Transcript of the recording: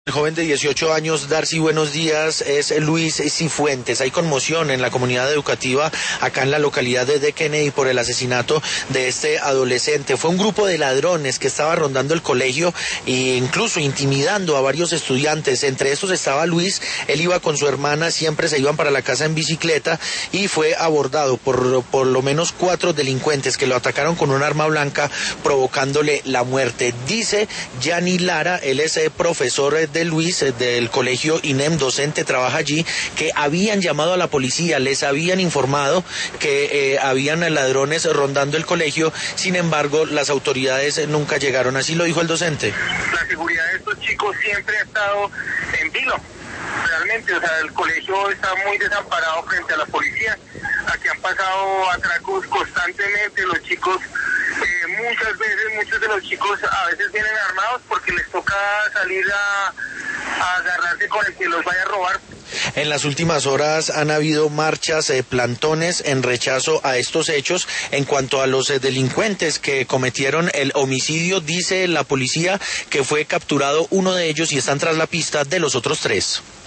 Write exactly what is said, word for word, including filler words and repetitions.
El joven de dieciocho años, Darcy, buenos días, es Luis Cifuentes. Hay conmoción en la comunidad educativa acá en la localidad de D. Kennedy por el asesinato de este adolescente. Fue un grupo de ladrones que estaba rondando el colegio e incluso intimidando a varios estudiantes. Entre estos estaba Luis, él iba con su hermana, siempre se iban para la casa en bicicleta y fue abordado por por lo menos cuatro delincuentes que lo atacaron con un arma blanca provocándole la muerte. Dice Yanni Lara, él es eh, profesor de Luis, del colegio I N E M, docente, trabaja allí, que habían llamado a la policía, les habían informado que eh, habían ladrones rondando el colegio, sin embargo las autoridades nunca llegaron, así lo dijo el docente. La seguridad de estos chicos siempre ha estado en vilo, realmente, o sea, el colegio está muy desamparado frente a la policía, aquí han pasado atracos constantemente, los chicos... Eh, muchas veces, muchos de los chicos a veces vienen armados porque les toca salir a, a agarrarse con el que los vaya a robar. En las últimas horas han habido marchas, eh, plantones en rechazo a estos hechos. En cuanto a los eh, delincuentes que cometieron el homicidio, dice la policía que fue capturado uno de ellos y están tras la pista de los otros tres.